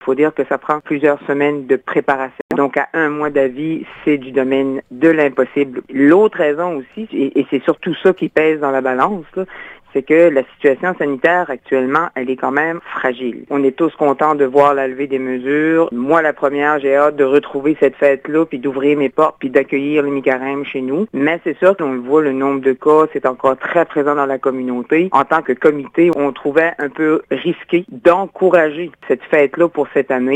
Il faut dire que ça prend plusieurs semaines de préparation. Donc, à 1 mois d'avis, c'est du domaine de l'impossible. L'autre raison aussi, et c'est surtout ça qui pèse dans la balance, là, c'est que la situation sanitaire actuellement, elle est quand même fragile. On est tous contents de voir la levée des mesures. Moi, la première, j'ai hâte de retrouver cette fête-là, puis d'ouvrir mes portes, puis d'accueillir les mi-carême chez nous. Mais c'est sûr qu'on le voit, le nombre de cas, c'est encore très présent dans la communauté. En tant que comité, on trouvait un peu risqué d'encourager cette fête-là pour cette année.